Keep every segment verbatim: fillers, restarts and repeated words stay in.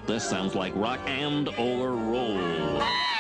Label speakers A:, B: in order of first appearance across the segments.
A: but this sounds like rock and or roll.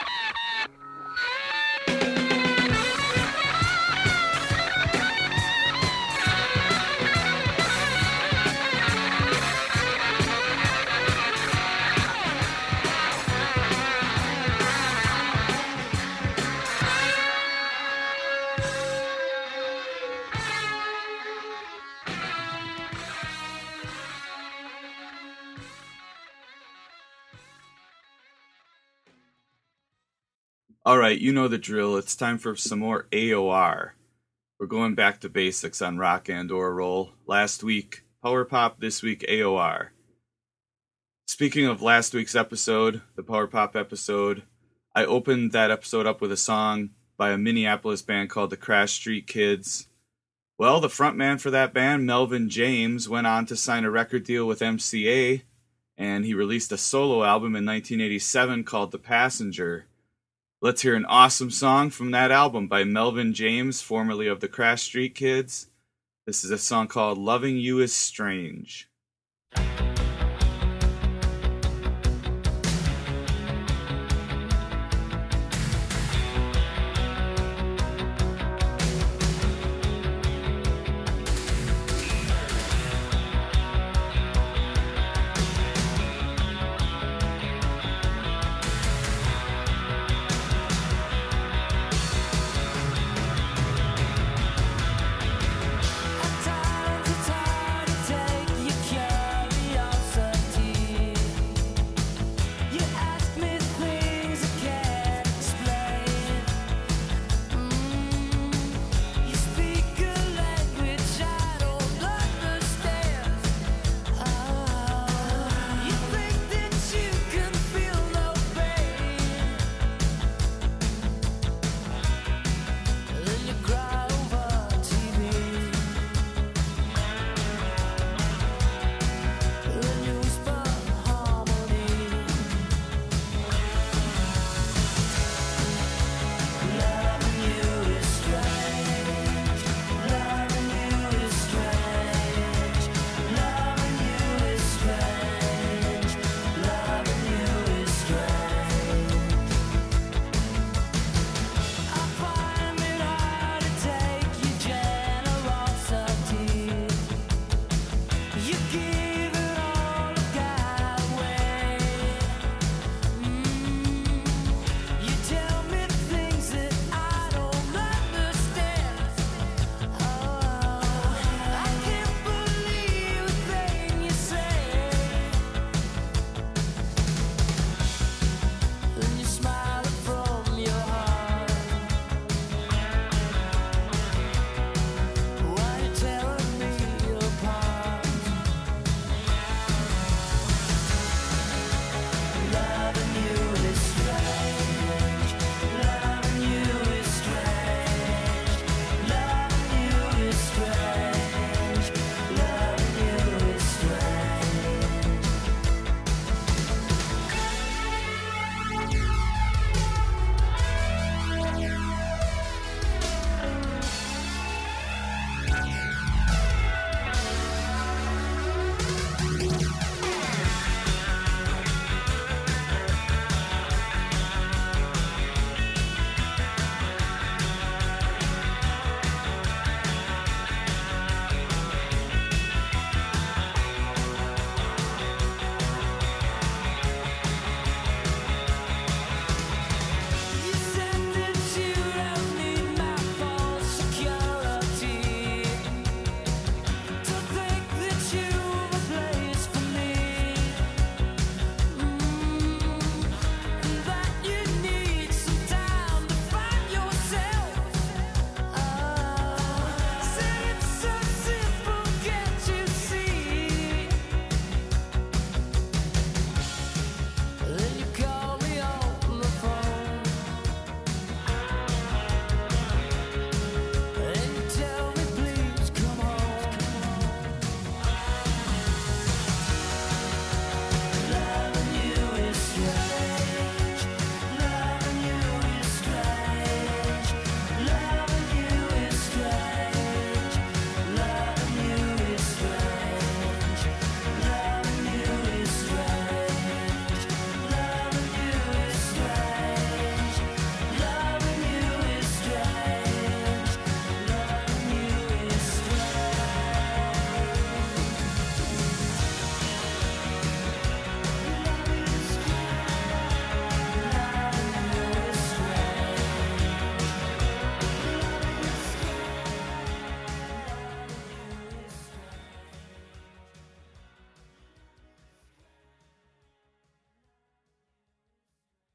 B: All right, you know the drill. It's time for some more A O R. We're going back to basics on rock and or roll. Last week, Power Pop. This week, A O R. Speaking of last week's episode, the Power Pop episode, I opened that episode up with a song by a Minneapolis band called the Crash Street Kids. Well, the frontman for that band, Melvin James, went on to sign a record deal with M C A, and he released a solo album in nineteen eighty-seven called The Passenger. Let's hear an awesome song from that album by Melvin James, formerly of the Crash Street Kids. This is a song called Loving You Is Strange.
C: Tired to take you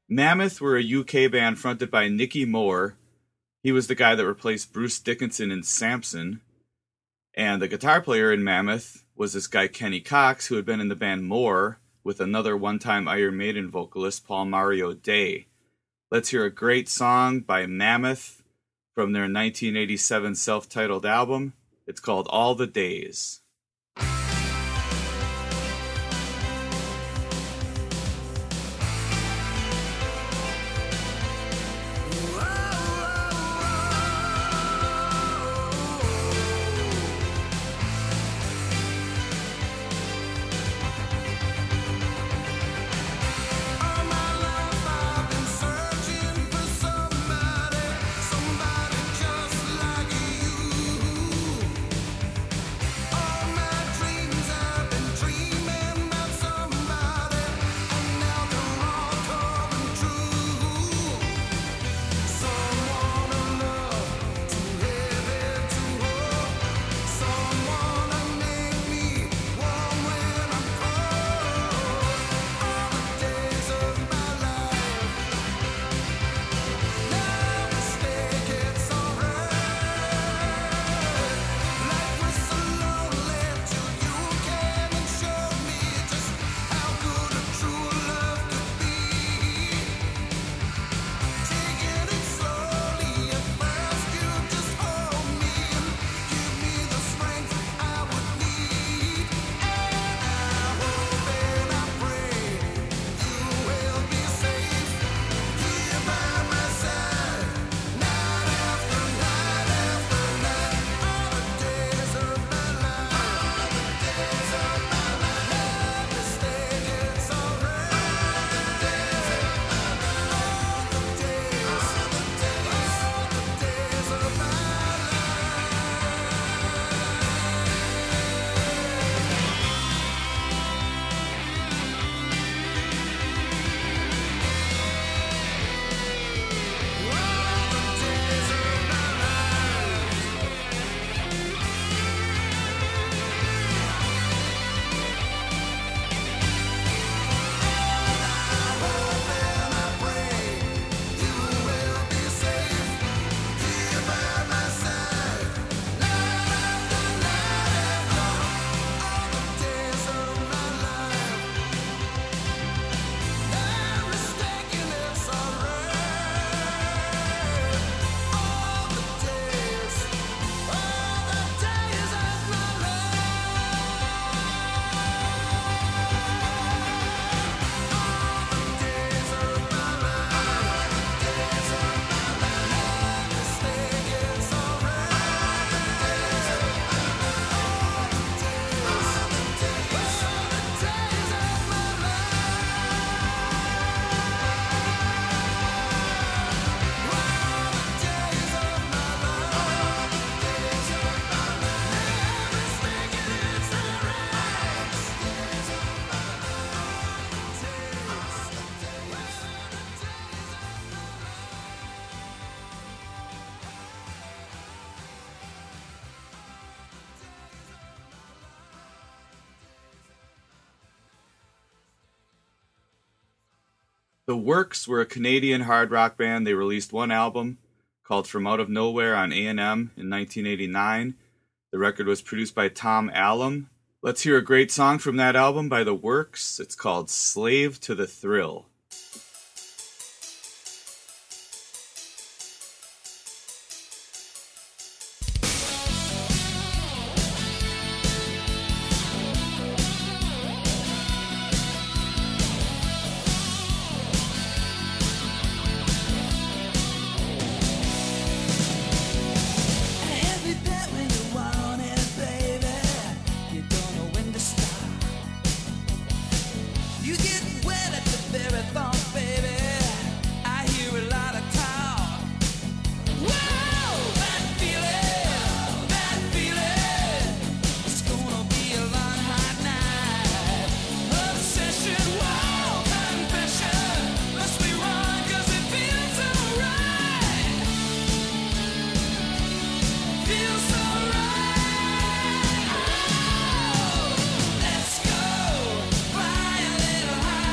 B: Mammoth were a U K band fronted by Nicky Moore. He was the guy that replaced Bruce Dickinson in Samson. And the guitar player in Mammoth was this guy Kenny Cox, who had been in the band More with another one-time Iron Maiden vocalist, Paul Mario Day. Let's hear a great song by Mammoth from their nineteen eighty-seven self-titled album. It's called All the Days. The Works were a Canadian hard rock band. They released one album called From Out of Nowhere on A and M in nineteen eighty-nine. The record was produced by Tom Allom. Let's hear a great song from that album by The Works. It's called Slave to the Thrill.
C: Let's go fly a little high.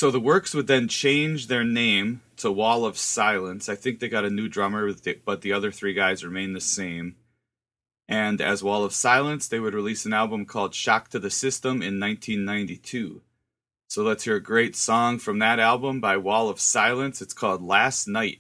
B: So the Works would then change their name to Wall of Silence. I think they got a new drummer, but the other three guys remain the same. And as Wall of Silence, they would release an album called Shock to the System in nineteen ninety-two. So let's hear a great song from that album by Wall of Silence. It's called Last Night.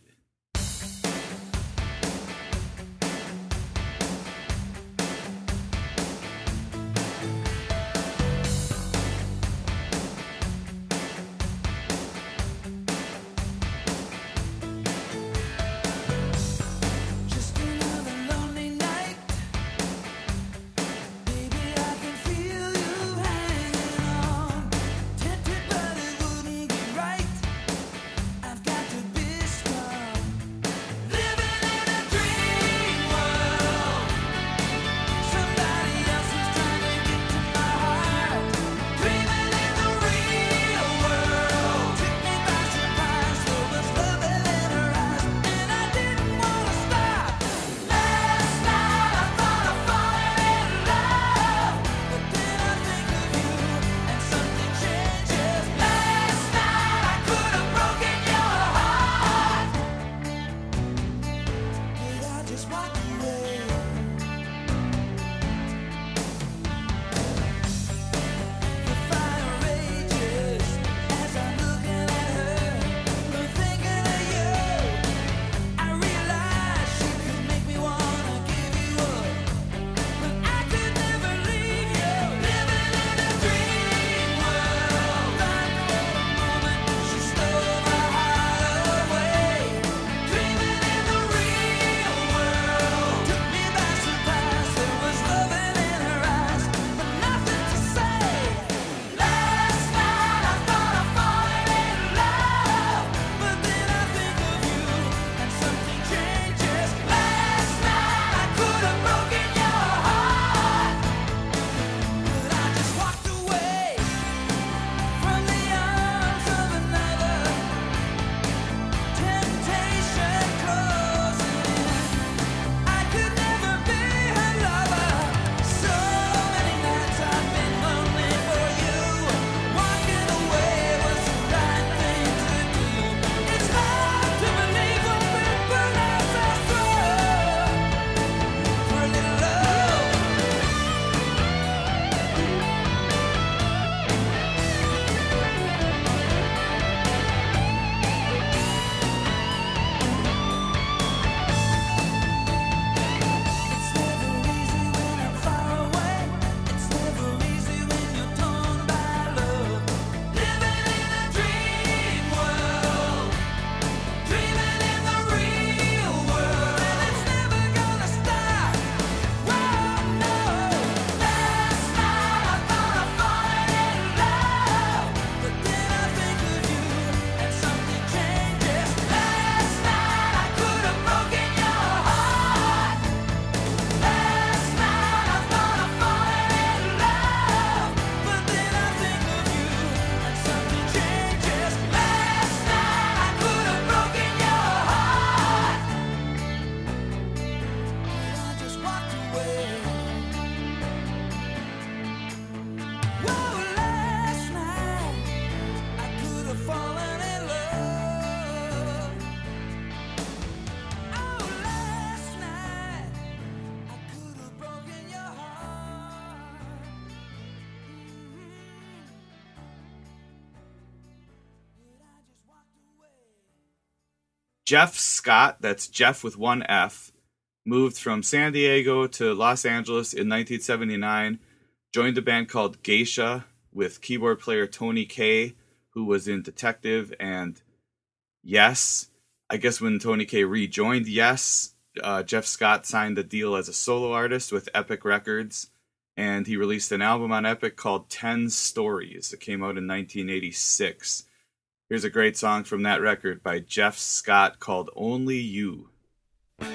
B: Jeff Scott, that's Jeff with one F, moved from San Diego to Los Angeles in nineteen seventy-nine, joined a band called Geisha with keyboard player Tony Kaye, who was in Detective and Yes. I guess when Tony Kaye rejoined Yes, uh, Jeff Scott signed a deal as a solo artist with Epic Records, and he released an album on Epic called Ten Stories. It came out in nineteen eighty-six. Here's a great song from that record by Jeff Scott called Only You.
C: When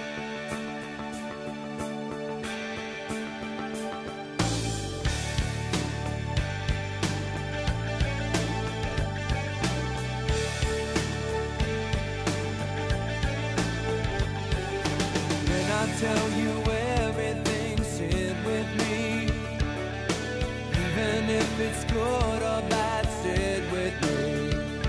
C: I tell you everything, sit with me. Even if it's good or bad, sit with me.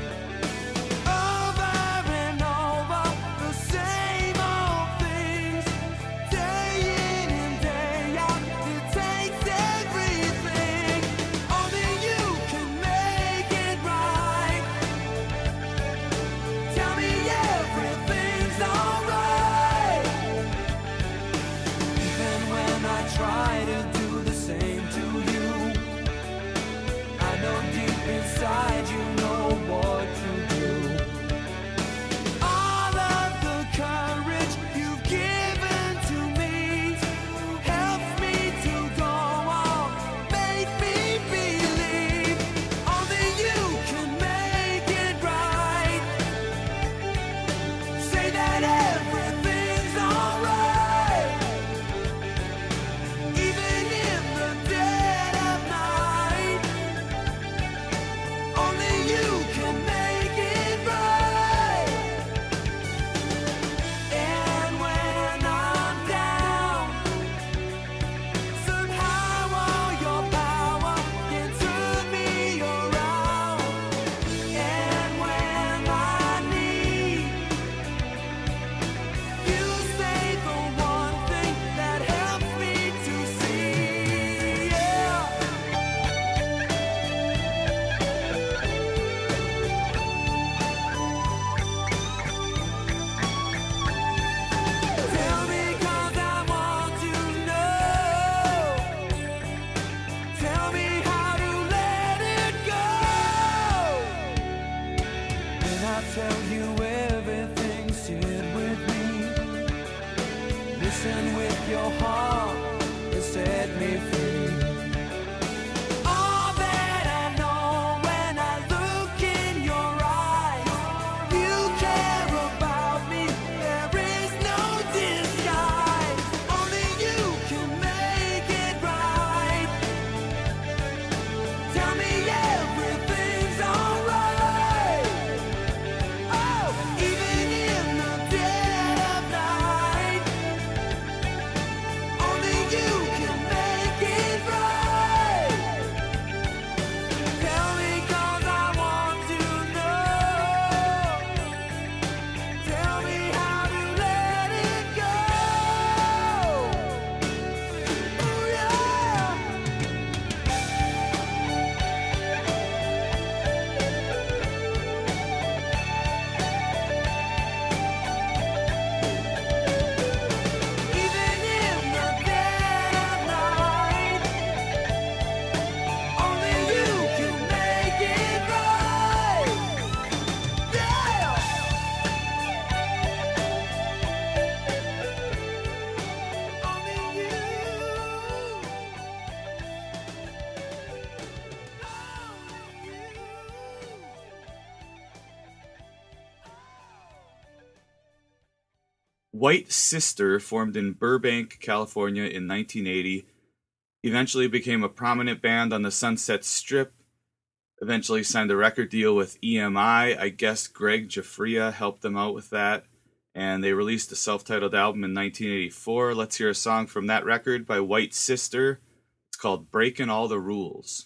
B: White Sister formed in Burbank, California in nineteen eighty. Eventually became a prominent band on the Sunset Strip. Eventually signed a record deal with E M I. I guess Greg Giuffria helped them out with that. And they released a self-titled album in nineteen eighty-four. Let's hear a song from that record by White Sister. It's called Breaking All the Rules.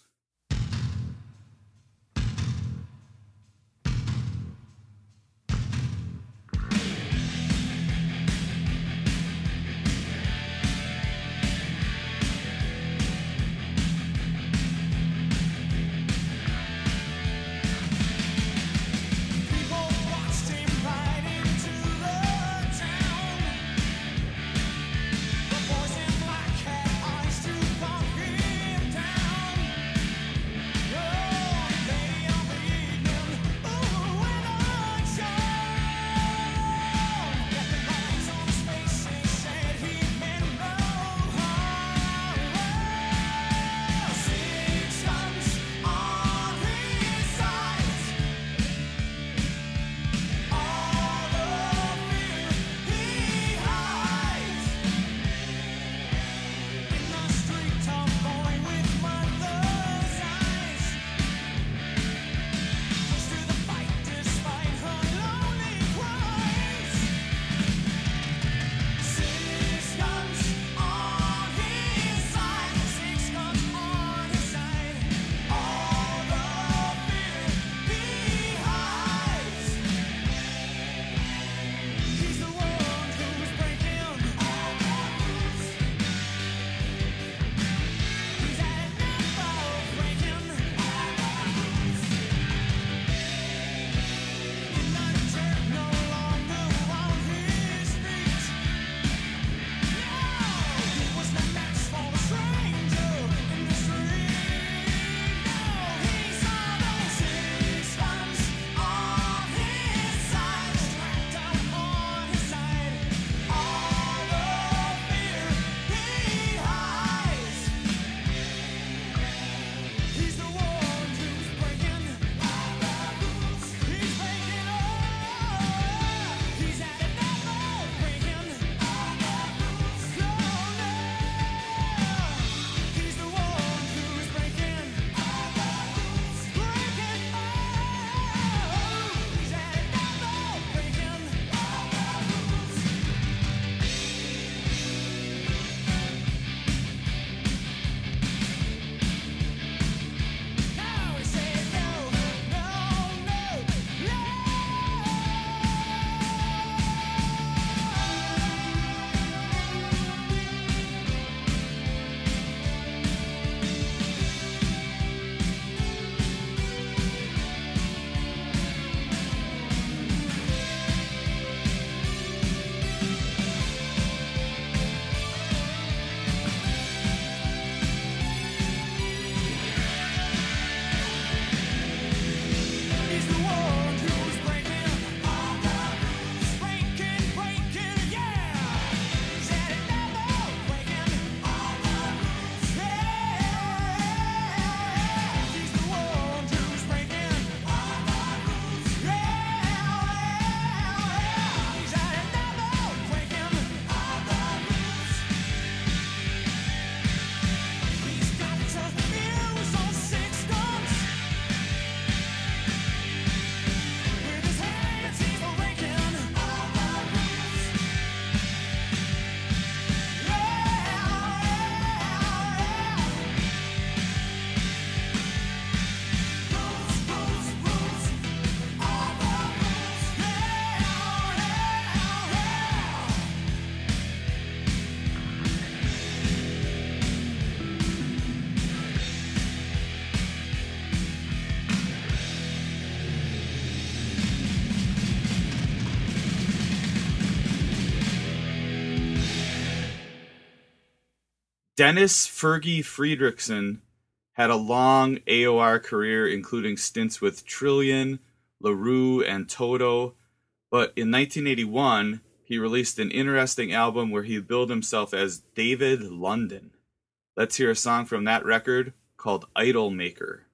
B: Dennis Fergie Friedrichsen had a long A O R career, including stints with Trillion, LaRue, and Toto. But in nineteen eighty-one, he released an interesting album where he billed himself as David London. Let's hear a song from that record called Idol Maker.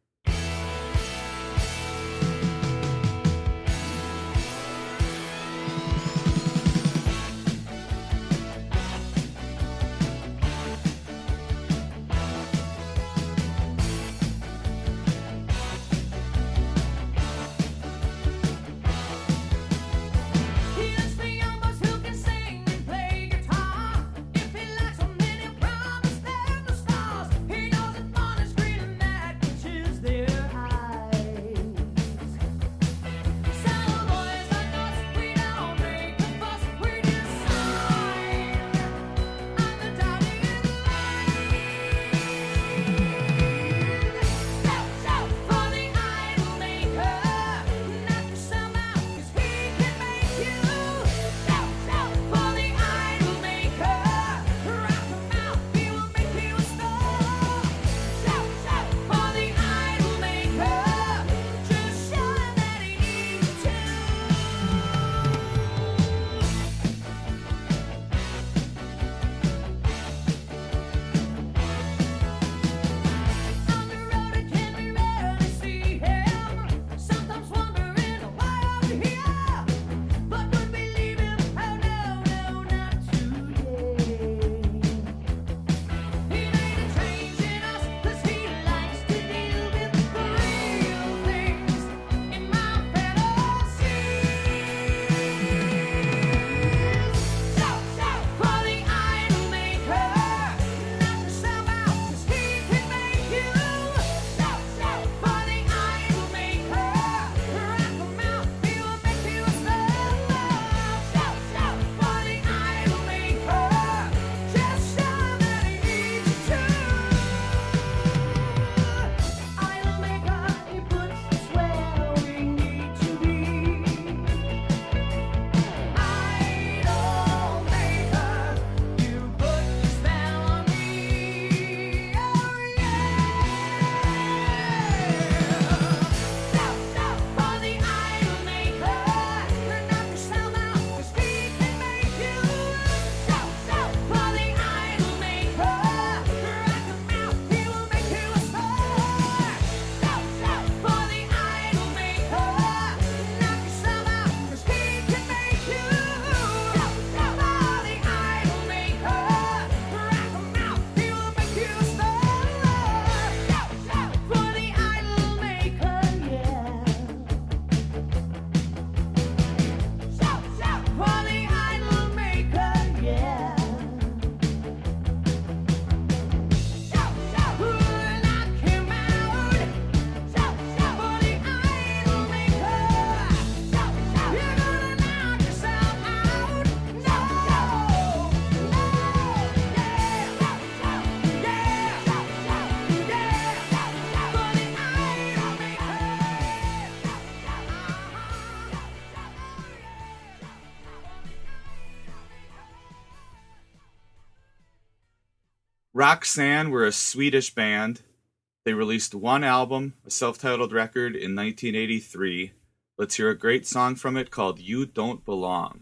B: Roxanne were a Swedish band. They released one album, a self-titled record, in nineteen eighty-three. Let's hear a great song from it called You Don't Belong.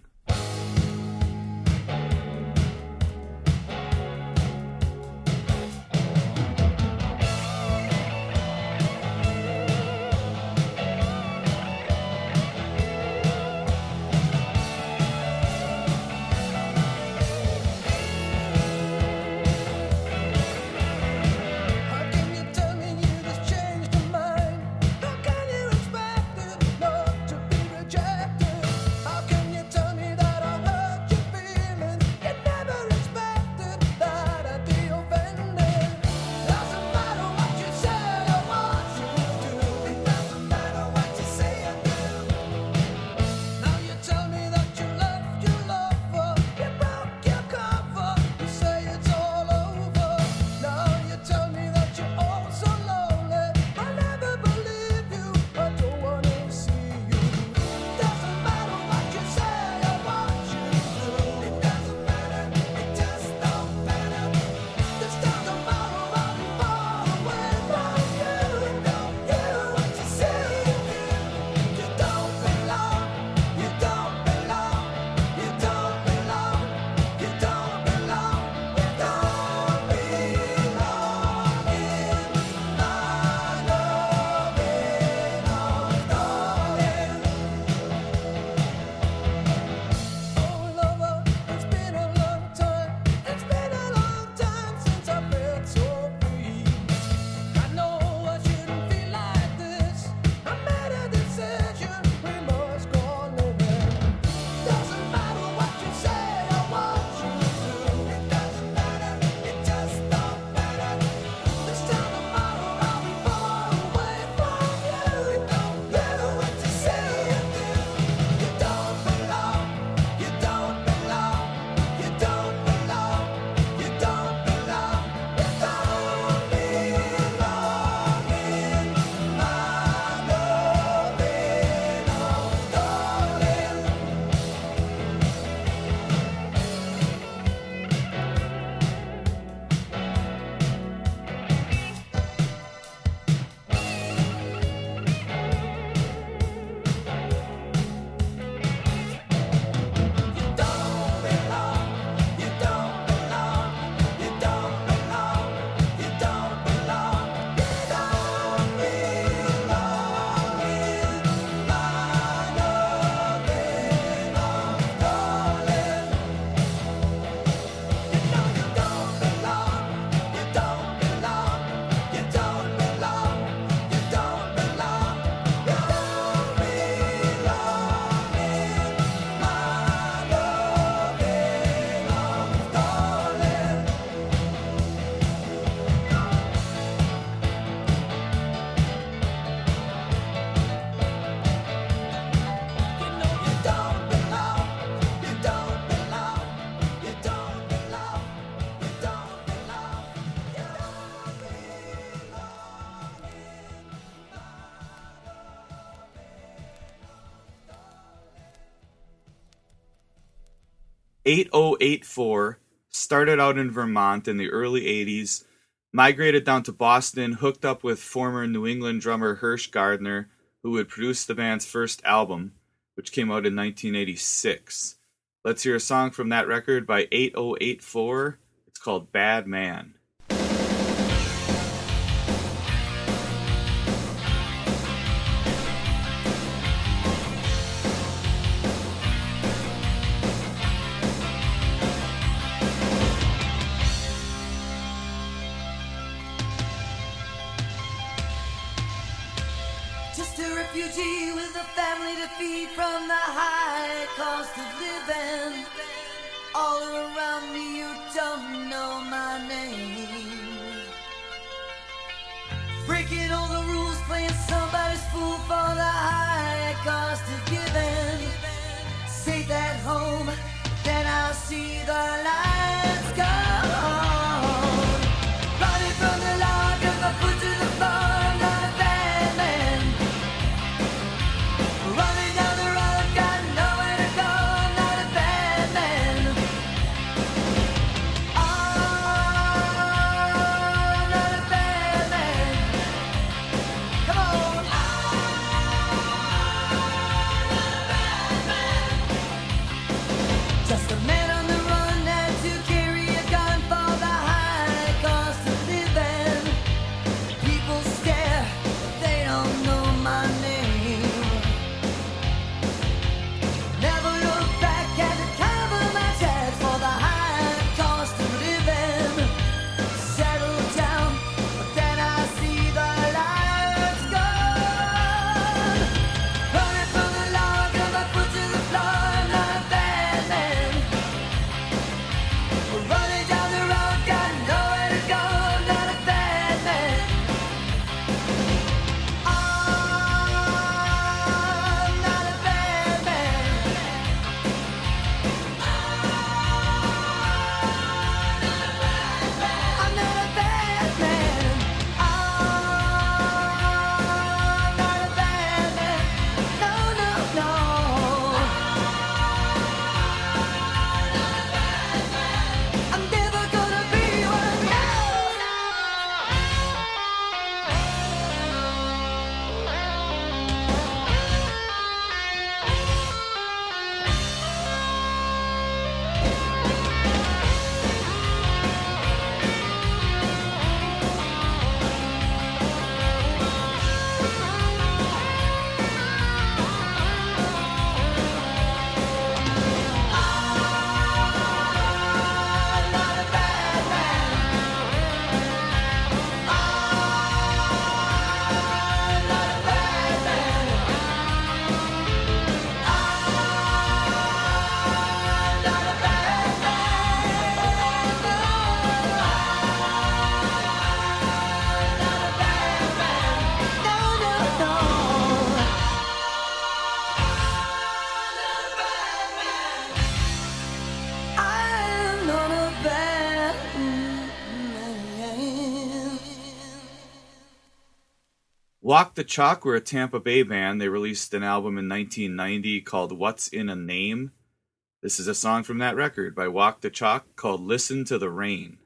B: eight oh eight four started out in Vermont in the early eighties, migrated down to Boston, hooked up with former New England drummer Hirsch Gardner, who had produced the band's first album, which came out in nineteen eighty-six. Let's hear a song from that record by eight oh eight four. It's called Bad Man.
D: Just a refugee with a family to feed from the high cost of living. All around me, you don't know my name. Breaking all the rules, playing somebody's fool for the high cost of giving. Say that home, then I'll see the lights go on. Running from the law, got my foot to the floor, not a bad man. Running down the road, got nowhere to go, not a bad man. Oh,
B: Walk the Chalk were a Tampa Bay band. They released an album in nineteen ninety called What's in a Name. This is a song from that record by Walk the Chalk called Listen to the Rain.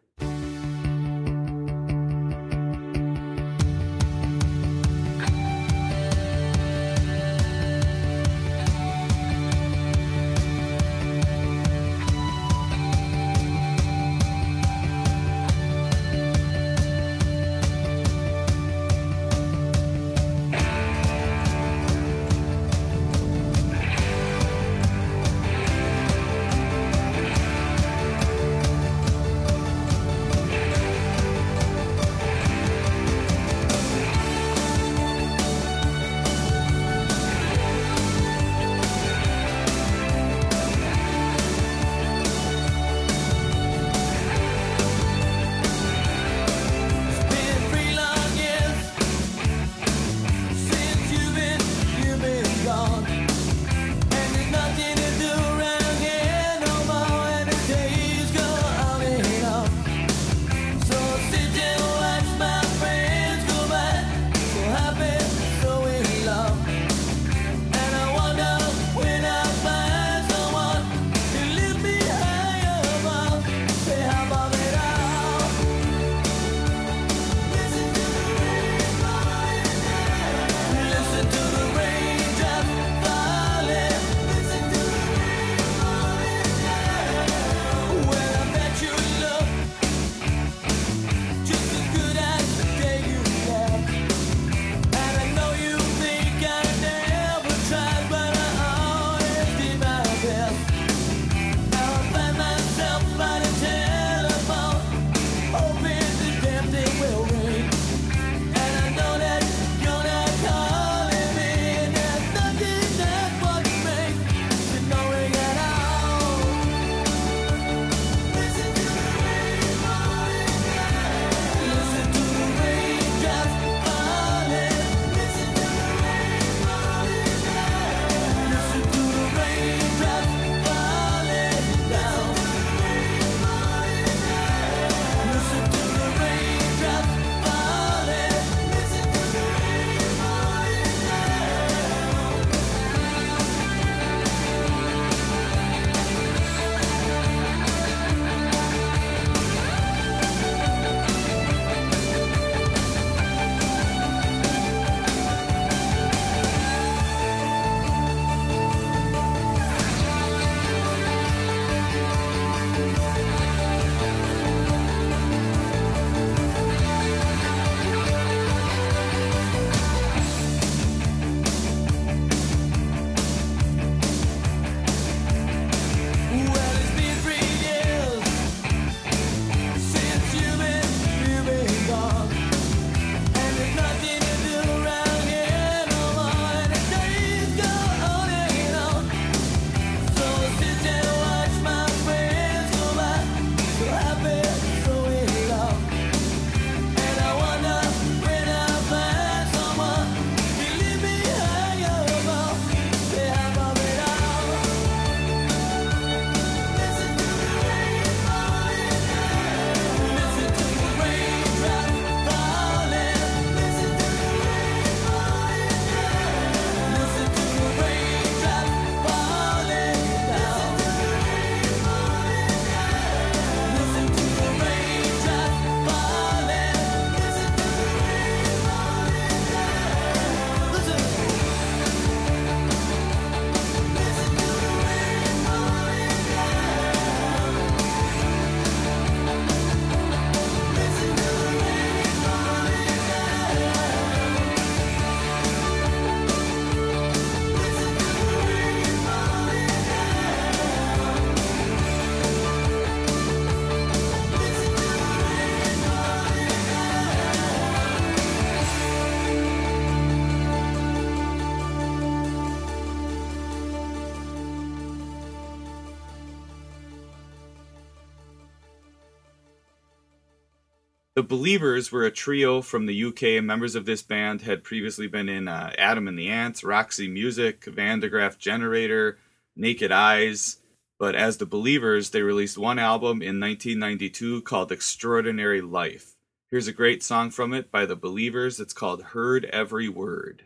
B: The Believers were a trio from the U K. Members of this band had previously been in uh, Adam and the Ants, Roxy Music, Van de Graaff Generator, Naked Eyes. But as The Believers, they released one album in nineteen ninety-two called Extraordinary Life. Here's a great song from it by The Believers. It's called Heard Every Word.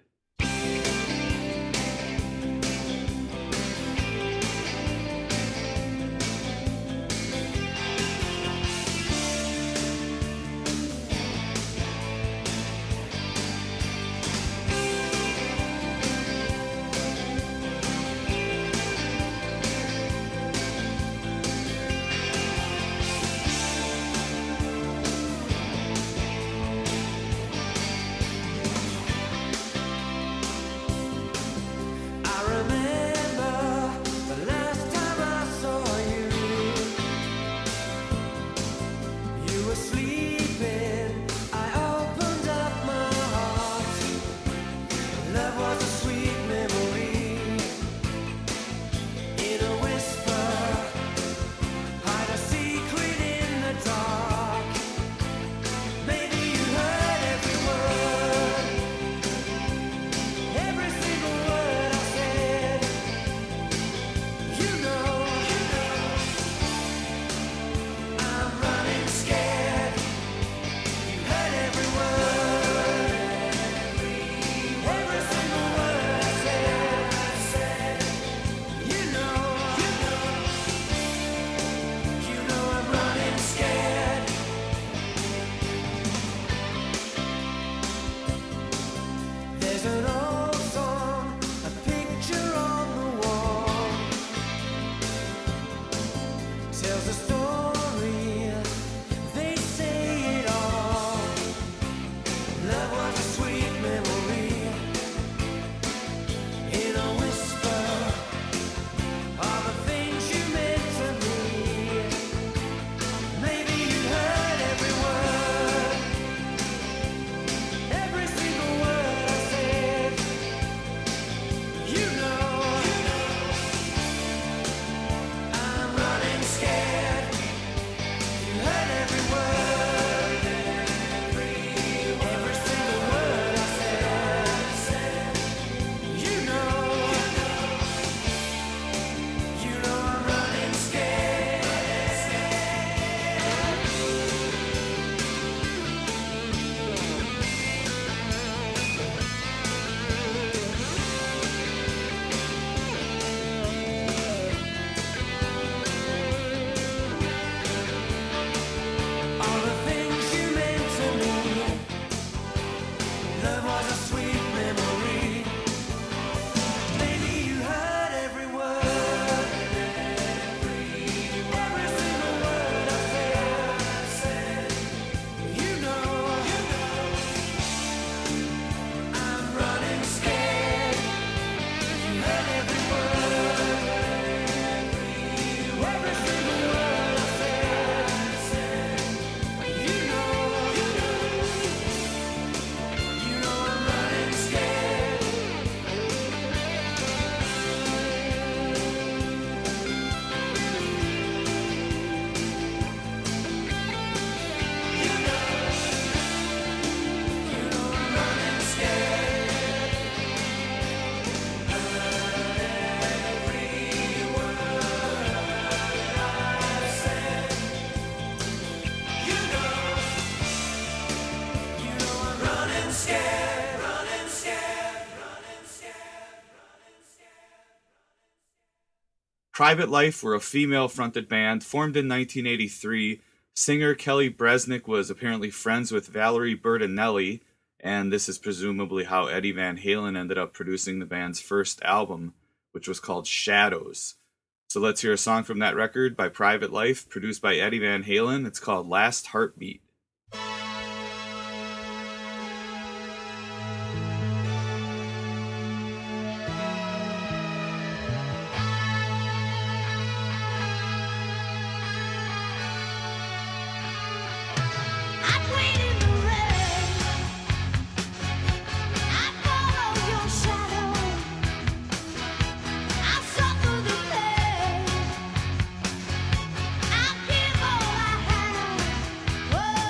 B: Private Life were a female-fronted band formed in nineteen eighty-three. Singer Kelly Bresnick was apparently friends with Valerie Bertinelli, and this is presumably how Eddie Van Halen ended up producing the band's first album, which was called Shadows. So let's hear a song from that record by Private Life, produced by Eddie Van Halen. It's called Last Heartbeat.
E: Whoa.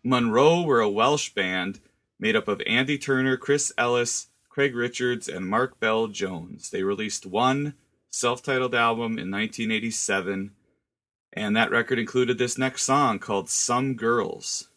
B: Monroe were a Welsh band made up of Andy Turner, Chris Ellis, Craig Richards, and Mark Bell Jones. They released one self-titled album in nineteen eighty-seven, and that record included this next song called Some Girls.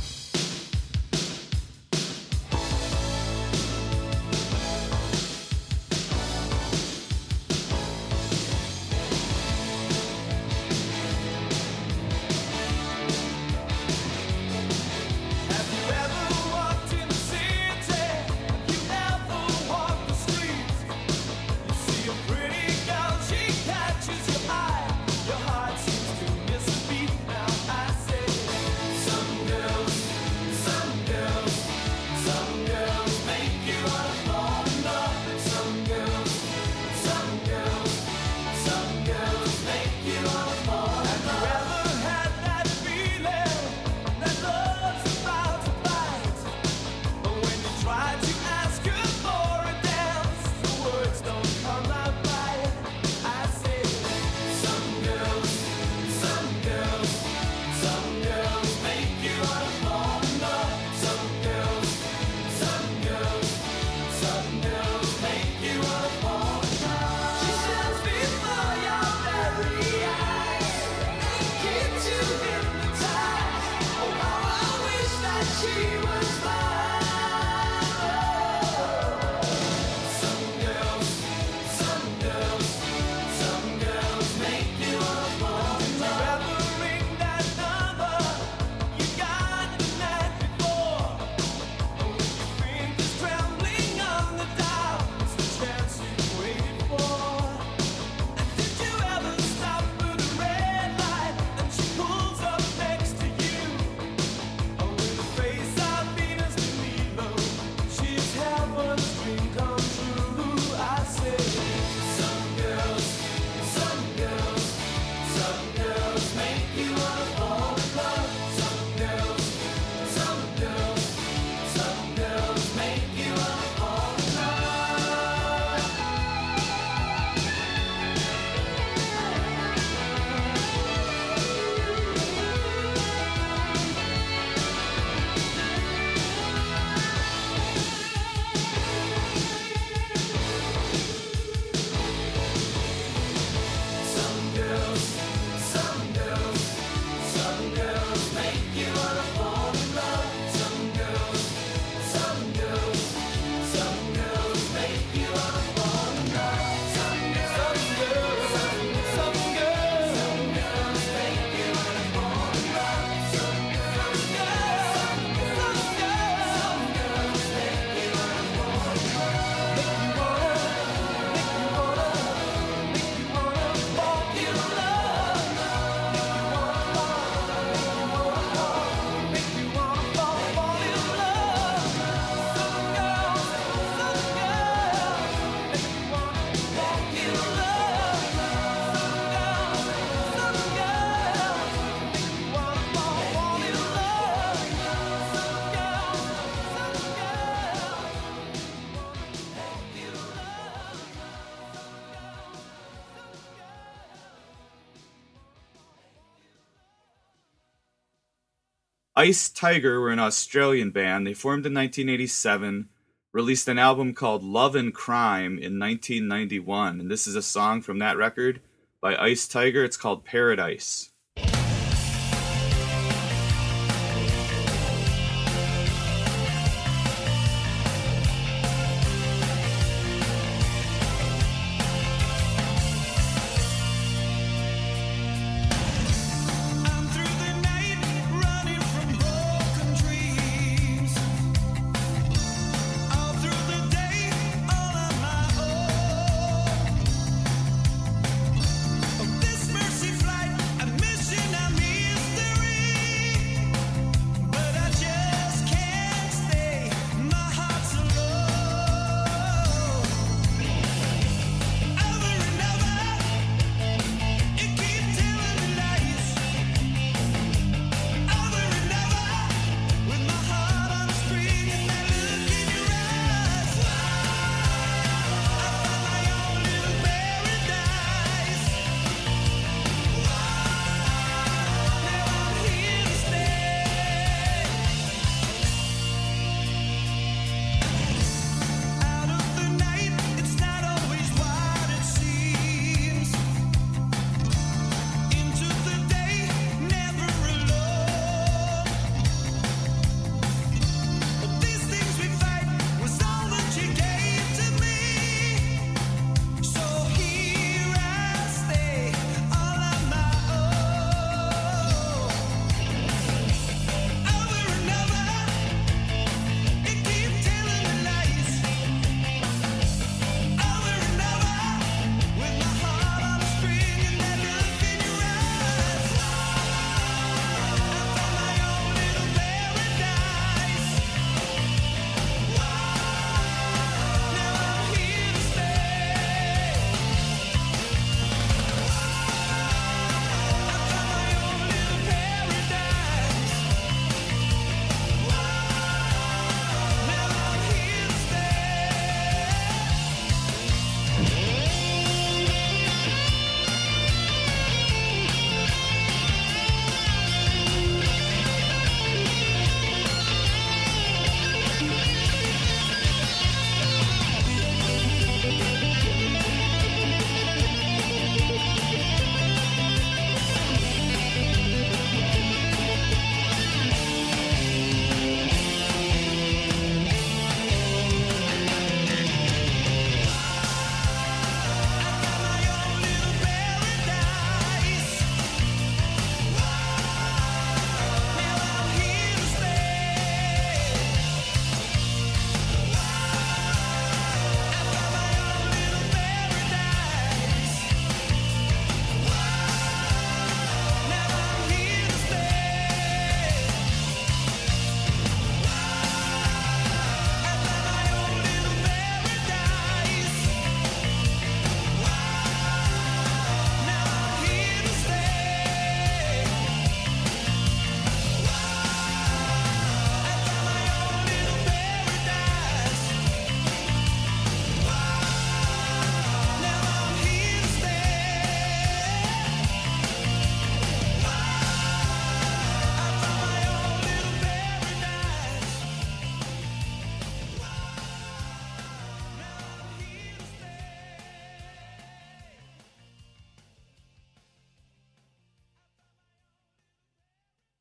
B: Ice Tiger were an Australian band. They formed in nineteen eighty-seven, released an album called Love and Crime in nineteen ninety-one, and this is a song from that record by Ice Tiger. It's called Paradise.
E: This mercy flight, I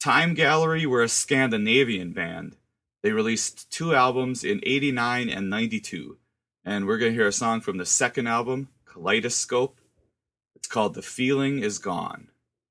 B: Time Gallery were a Scandinavian band. They released two albums in eighty-nine and ninety-two. And we're going to hear a song from the second album, Kaleidoscope. It's called The Feeling Is Gone.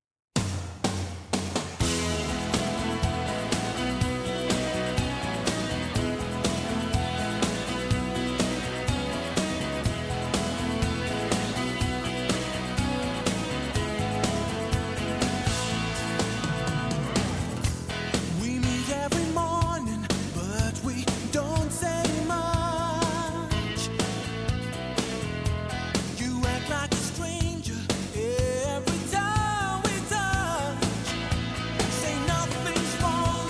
C: We meet every morning, but we don't say much. You act like a stranger every time we touch. Say nothing's wrong,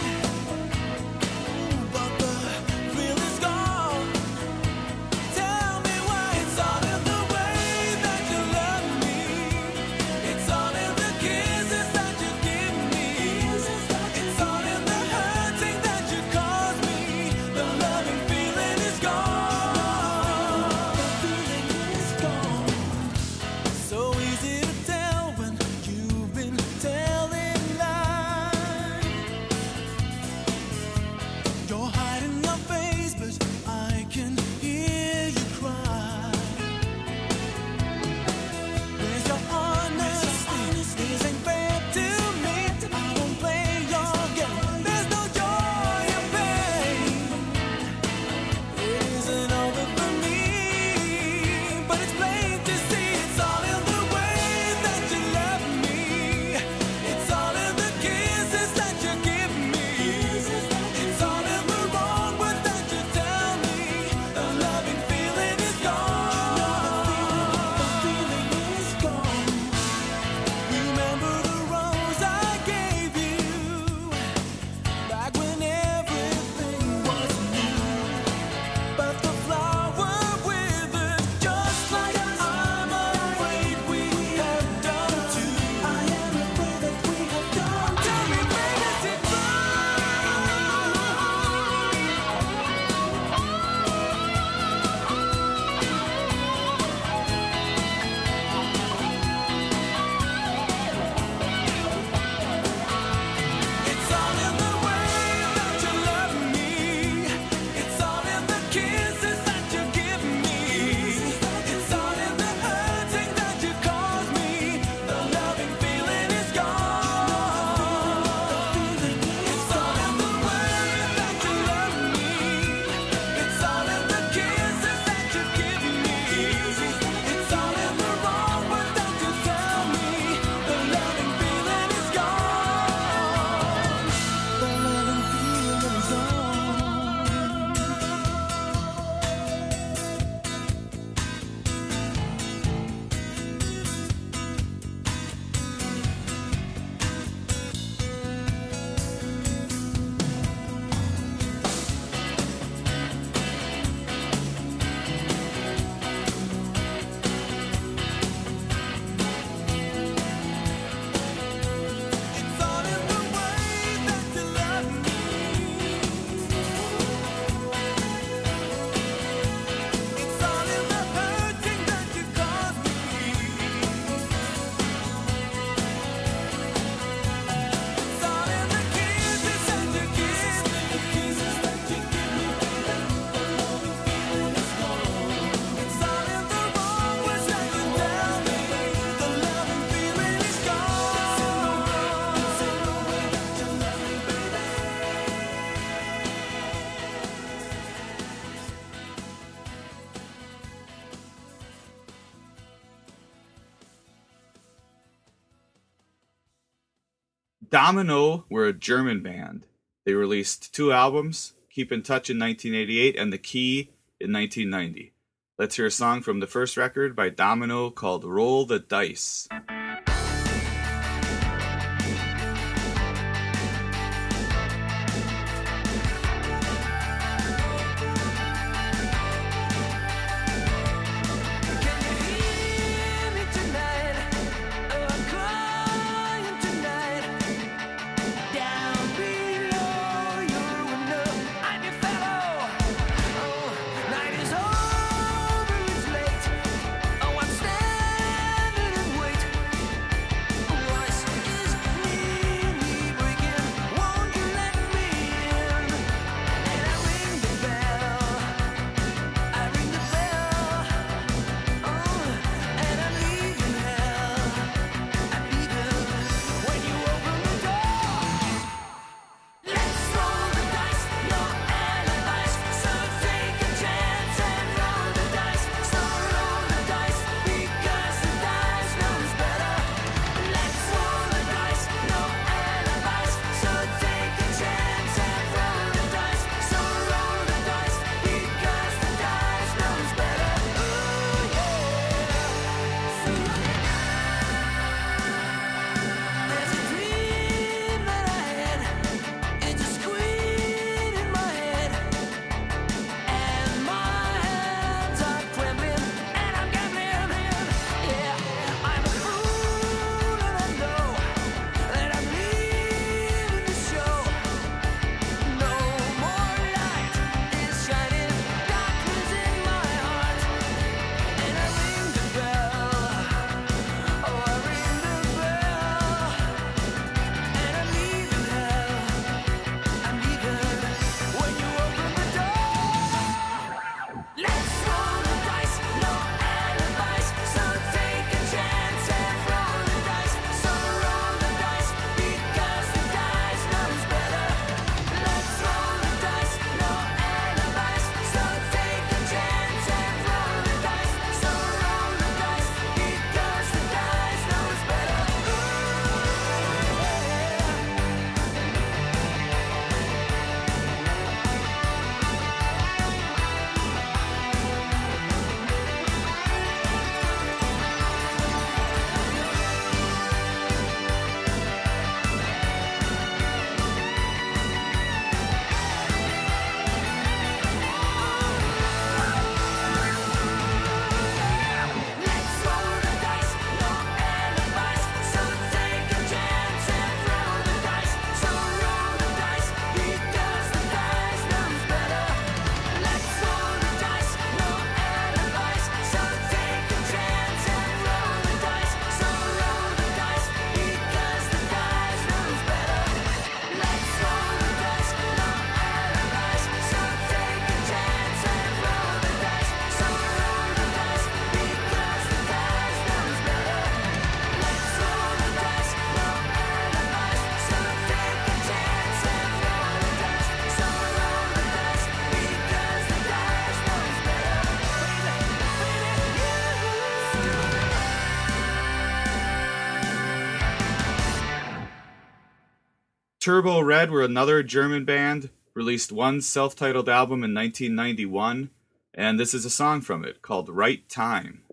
C: but the thrill is gone. Tell me why it's all in the way that you love me. It's all in the kisses that you give me. It's all in the hurting that you cause me. The loving feeling is gone. The feeling is gone. So easy to tell when you've been telling lies. You're hiding your face, but I can hear you cry. Where's your honesty? This ain't fair to me. I won't play your game. There's no joy in pain. It isn't over for me, but it's plain to see. It's all in the way that you love me. It's all in the kisses that you give me. It's all in the wrong word that you tell me. The loving feeling is gone. The feeling is gone. Remember the rose I gave you back when everything was new, but the flower withered just like I'm afraid we have done too. I am afraid that we have done. Tell me, where does it go? It's all in the way that you love me. It's all in the kisses that you give me. It's all in the hurting that you cause me. The loving feeling is gone. It's all in the way that you love me. It's all in the kisses that you give me. It's all in the wrong word that you tell me. The loving feeling is gone. The loving feeling is gone. It's all in the way that you love me. It's all in the hurting that you cause me. It's all in the kisses that you give me. Kisses that you give me. The loving feeling is gone. It's all in the wrong words that you tell me. The loving feeling is gone. It's in the way that you love me, baby.
B: Domino were a German band. They released two albums, Keep in Touch in nineteen eighty-eight and The Key in nineteen ninety. Let's hear a song from the first record by Domino called Roll the Dice.
C: Can you hear me tonight? Oh, I'm crying tonight. Down below your window, I'm your fellow. Oh, night is over, it's late. Oh, I'm standing and wait.
B: Turbo Red were another German band, released one self-titled album in nineteen ninety-one, and this is a song from it called Right Time.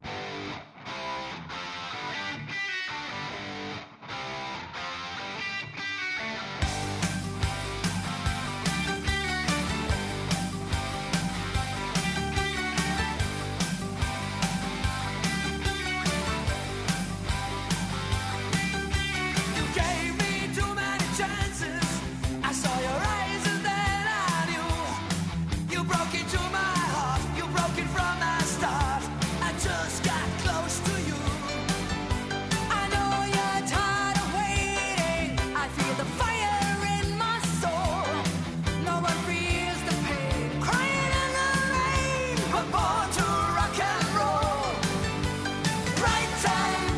C: You gave me too many chances. I saw your eyes and then I knew. You broke into my heart. You broke it from the start. I just got close to you. I know you're tired of waiting. I feel the fire in my soul. No one feels the pain. Crying in the rain. We're born to rock and roll. Right time.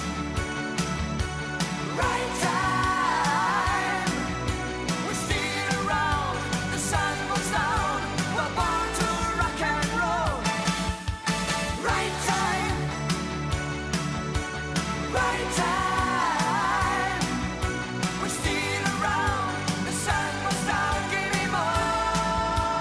C: Right time. We're still around. The sun goes down. We're born to rock and roll. Right time. Right time. We're still around. The sun goes down. Give me more.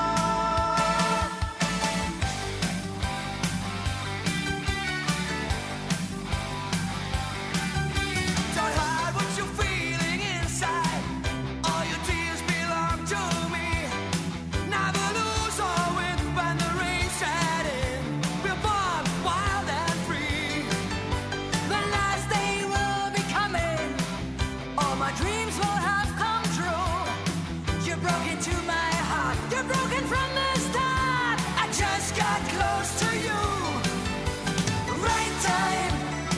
C: Don't hide what you're feeling inside. All your tears belong to me. Never lose or win when the rain set in. We're born wild and free. The last day will be coming. All my dreams will have come true. You broke into my heart. You're broken from the start. I just got close to you. Right time.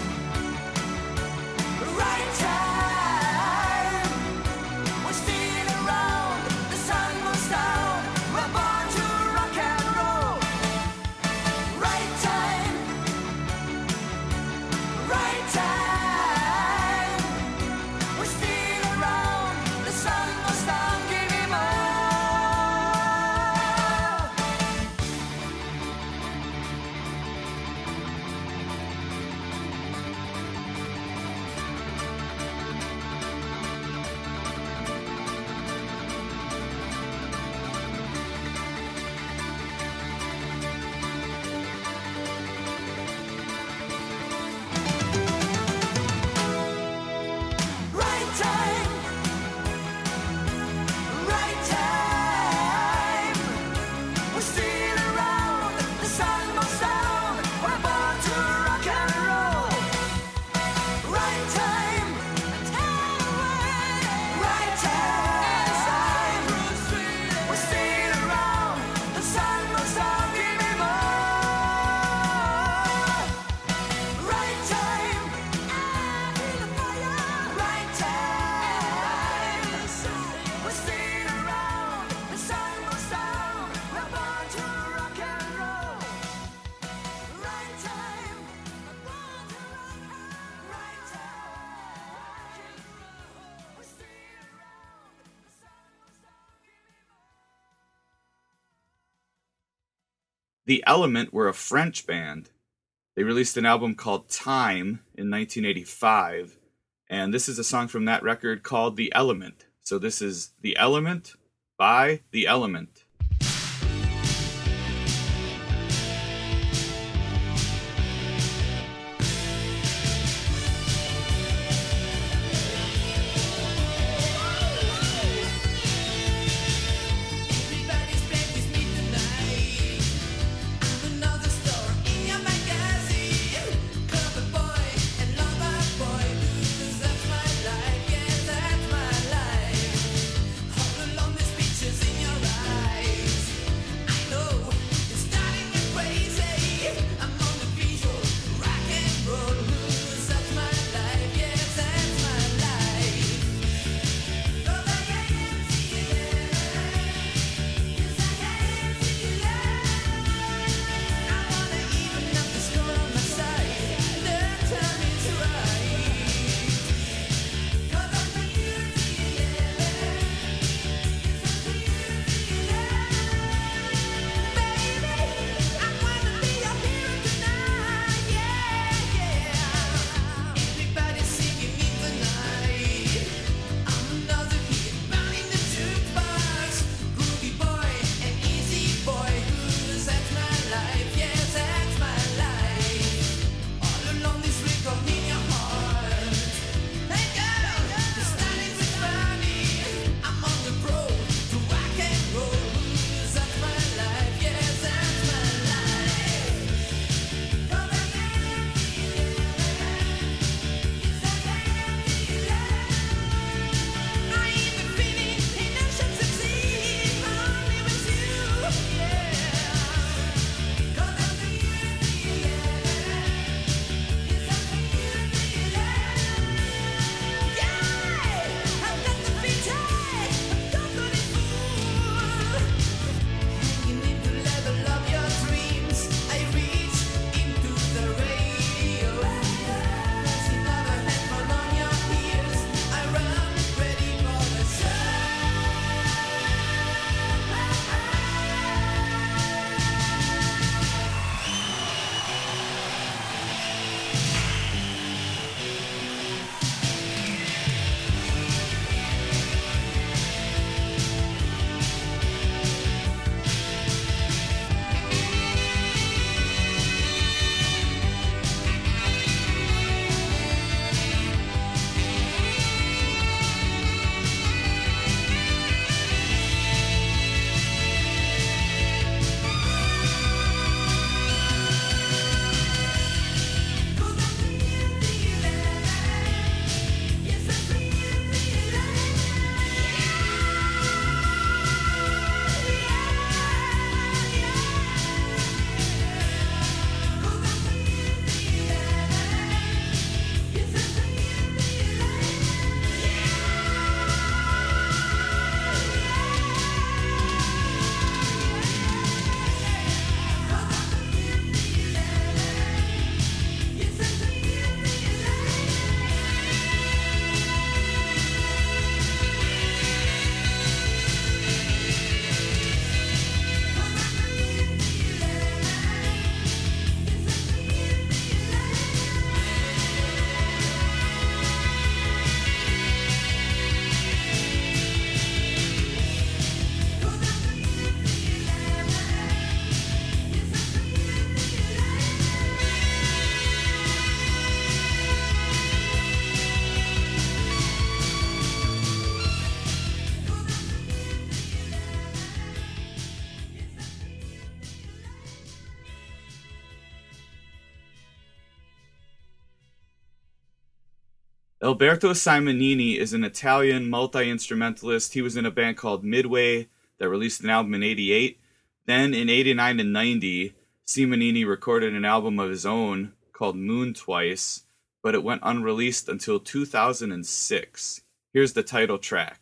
C: Right time. We're still around. The sun goes down. We're born to rock and roll. Right time. Right time. We're still around. The sun goes down. Give me more. Right time. Right time. We're still around. The sun goes down. We're born to rock and roll. Right time. Right time. We're still around. The sun goes down. Give me more. Right time. Right time. We're still around. The sun goes down. We're born to rock and roll. Right time. Right time. We're still around. The sun goes down.
B: The Element were a French band. They released an album called Time in nineteen eighty-five, and this is a song from that record called The Element. So this is The Element by The Element.
C: Everybody's baby's me tonight. I'm another star in your magazine. Cover boy and lover boy, 'cause that's my life, yeah, that's my life. All along there's pictures in your eyes.
B: Alberto Simonini is an Italian multi-instrumentalist. He was in a band called Midway that released an album in eighty-eight. Then in eighty-nine and ninety, Simonini recorded an album of his own called Moon Twice, but it went unreleased until two thousand six. Here's the title track.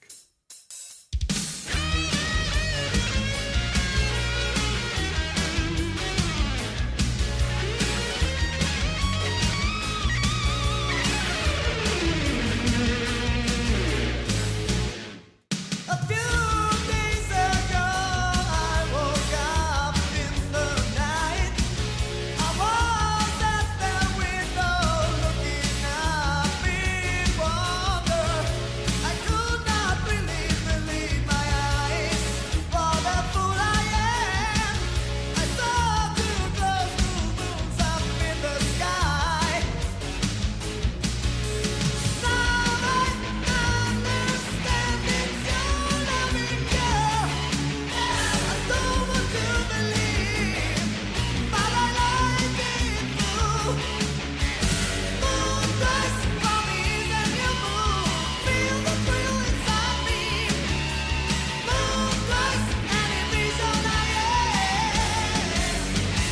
C: A few days ago, I woke up in the night. I was at the window looking up in wonder. I could not really believe my eyes. For the fool I am, I saw two close blue moons up in the sky. Now I understand it's your loving girl. I don't want to believe, but I like it too. Moon twice promise and you move, feel the thrill inside me. Moon twice any vision I am.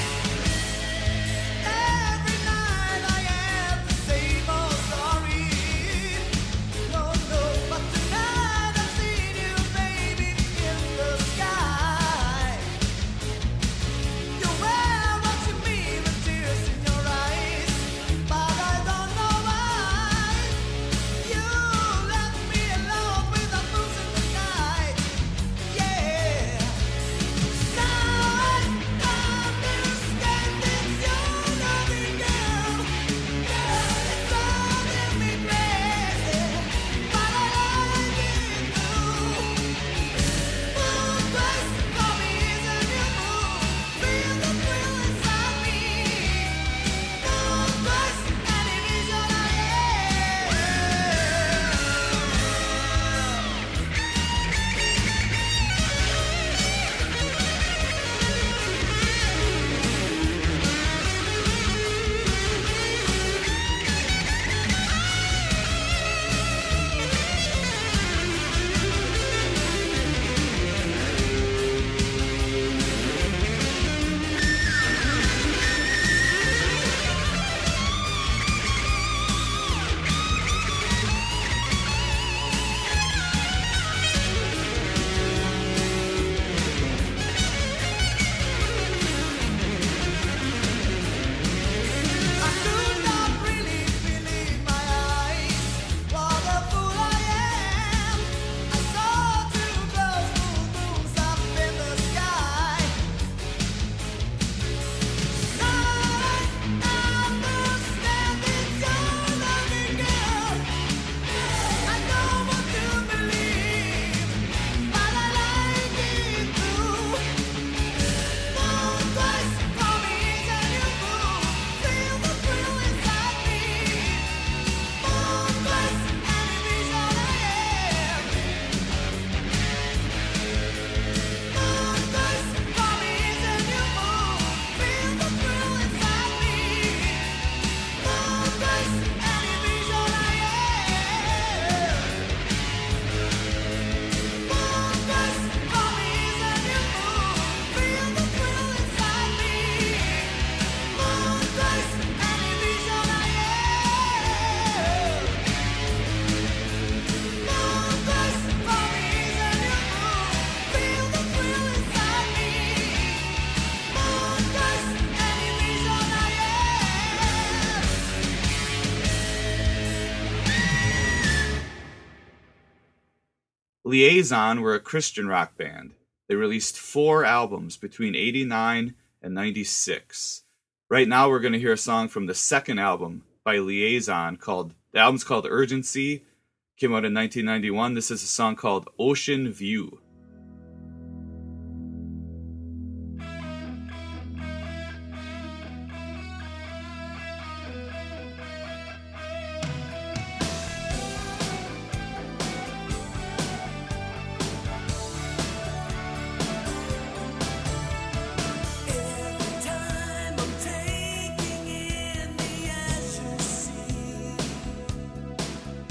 C: Every night I have the same old story. No, no, but tonight I've seen you, baby, in the sky. You wear what you mean with tears in your eyes, but I don't know why. You left me alone with the moons in the sky. Yeah. Now I understand it's your loving girl. It's driving me crazy, but I like it too. Moon twice for me is a new moon. Feel the thrill inside me. Moon twice any vision I I could not really believe my eyes. What a fool I am! I saw two close blue moons up in the sky. Now I understand it's your loving girl. I don't want to believe, but I like it too. Moon twice for me is a new moon. Feel the thrill inside me. Moon twice any vision I am. Moon twice for me is a new moon. Feel the thrill inside me. Moon twice any vision I am. Moon twice for me is a new moon. Feel the thrill inside me. Moon twice any vision I am. Moon twice for me is a new moon. Feel the thrill inside me. Moon twice any vision I am.
B: Liaison were a Christian rock band. They released four albums between eighty-nine and ninety-six. Right now we're going to hear a song from the second album by Liaison called, the album's called Urgency. Came out in nineteen ninety-one. This is a song called Ocean View.
C: Every time I'm taking in the ashes sea,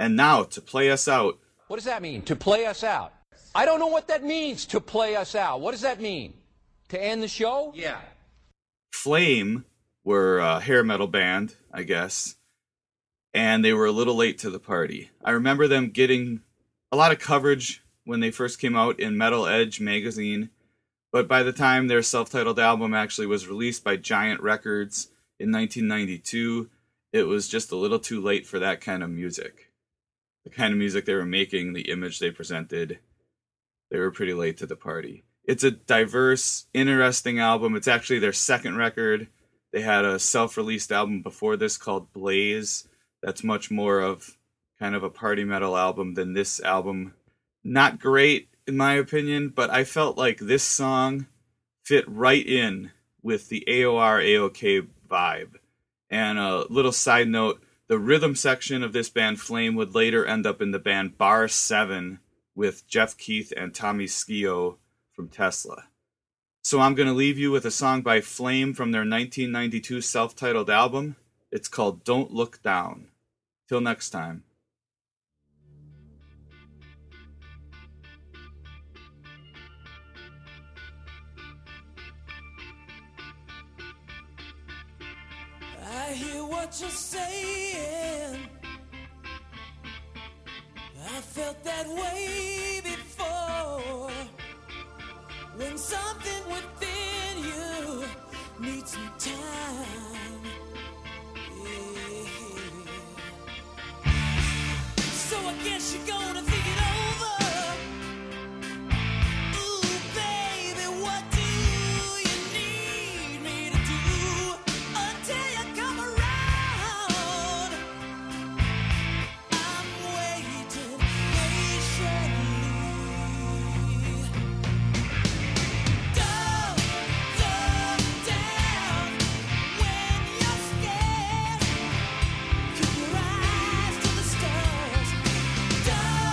B: And now, to play us out,
E: What does that mean, to play us out? I don't know what that means, to play us out. What does that mean? To end the show? Yeah.
B: Flame were a hair metal band, I guess, and they were a little late to the party. I remember them getting a lot of coverage when they first came out in Metal Edge magazine, but by the time their self-titled album actually was released by Giant Records in nineteen ninety-two, it was just a little too late for that kind of music. The kind of music they were making, the image they presented, they were pretty late to the party. It's a diverse, interesting album. It's actually their second record. They had a self-released album before this called Blaze. That's much more of kind of a party metal album than this album. Not great, in my opinion, but I felt like this song fit right in with the A O R A O K vibe. And a little side note, the rhythm section of this band, Flame, would later end up in the band Bar seven with Jeff Keith and Tommy Skeoch from Tesla. So I'm going to leave you with a song by Flame from their nineteen ninety-two self-titled album. It's called Don't Look Down. Till next time.
C: I hear what you're saying. I felt that way before. When something within you needs some time. Yeah. So I guess you're gonna think it over. Ooh, baby, what do you need me to do until you come around? I'm waiting patiently. Don't look down when you're scared. Keep your eyes to the stars. Don't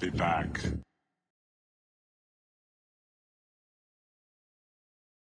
F: be back.